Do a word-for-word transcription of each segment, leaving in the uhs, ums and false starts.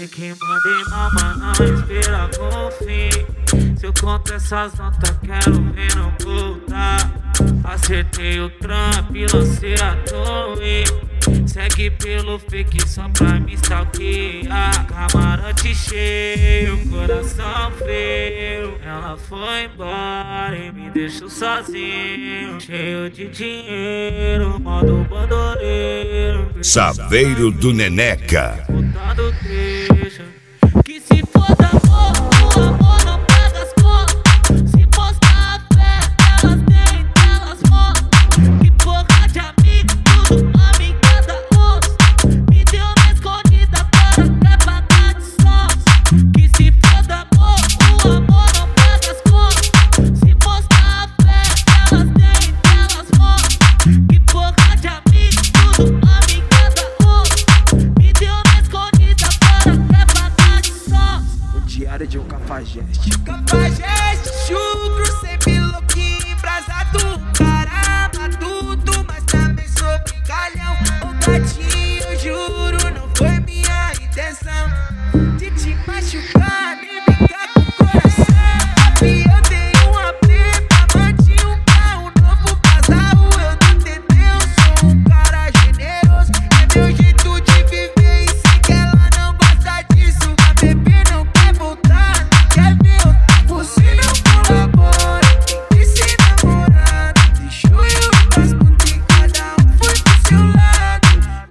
Sei que mandei mal, mas não espera com fim. Se eu conto essas notas, quero ver não voltar. Acertei o trampo e lancei a torre. Segue pelo fake só pra me stalkear. Camarote cheio, coração frio. Ela foi embora e me deixou sozinho. Cheio de dinheiro, modo bandoleiro. Saveiro do Neneca. Botando queixa. Que se foda amor, o amor não paga as contas. Se postar a fé, elas têm, elas mostram. Que porra de amigo, tudo amigada onça. Me deu uma escondida para até pagar de sons. Que se foda amor, o amor não paga as contas. Se postar a fé, elas têm, elas mostram. Que porra de amigo, tudo amigada onça. Me deu uma escondida para até pagar de sons. O diário de um cafajeste. Cafajeste, chucro, sempre louquinho, embrasado. Caramba, tudo, mas também sou brincalhão. Ô gatinho, juro, não foi minha intenção de te machucar, nem brincar com o coração. E eu tenho uma preta, mantinha um carro novo, casal. Eu do T T, eu sou um cara generoso. É meu jeito de viver e sei que ela não gosta disso. A bebê não quer voltar, não quer ver outra. Você não colabora, tem que ser namorado. Deixou eu ir pras putas e cada um foi pro seu lado.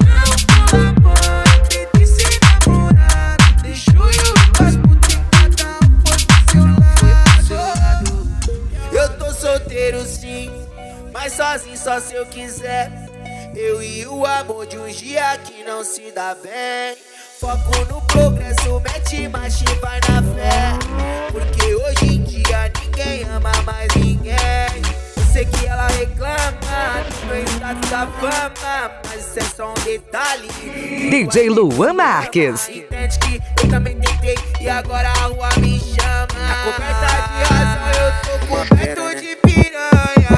Não colabora, tem que ser namorado. Deixou eu ir pras putas e cada um foi pro seu lado. Eu tô solteiro sim, mas sozinho só se eu quiser. Eu e o amor de um dia que não se dá bem. Foco no progresso, mete marcha e vai na fé. Porque hoje em dia ninguém ama mais ninguém. Eu sei que ela reclama do meu status da fama, mas isso é só um detalhe. D J Luan Marques. Entende que eu também tentei e agora a rua me chama. A coberta de razão, eu tô coberto de piranha.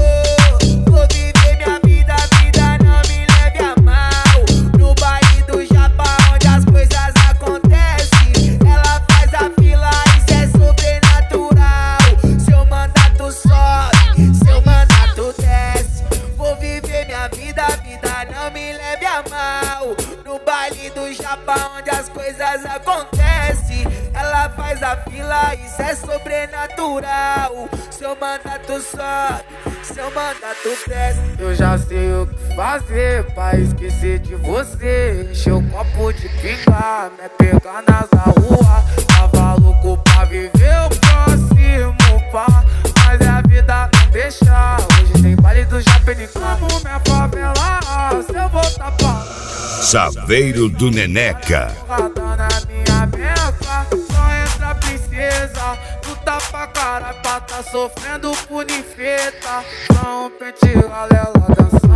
Oh, vou viver minha vida, vida não me leve a mal. No baile do Japão, onde as coisas acontecem, ela faz a fila, isso é sobrenatural. Seu mandato sobe, seu mandato desce. Vou viver minha vida, vida não me leve a mal. No baile do Japão, onde as coisas acontecem, ela faz a fila, isso é sobrenatural. Seu mandato sobe, seu mandato desce. Eu já sei o que fazer pra esquecer de você. Encher o copo de pinga, me pegar nas rua. Tava louco pra viver o próximo pá, mas a vida não deixa. Hoje tem baile do Japão, como minha favela. Se eu voltar pra Saveiro do Neneca. na minha beca, só entra princesa. Tu tá pra caralho pra tá sofrendo por ninfeta. Só um pente galela dançando.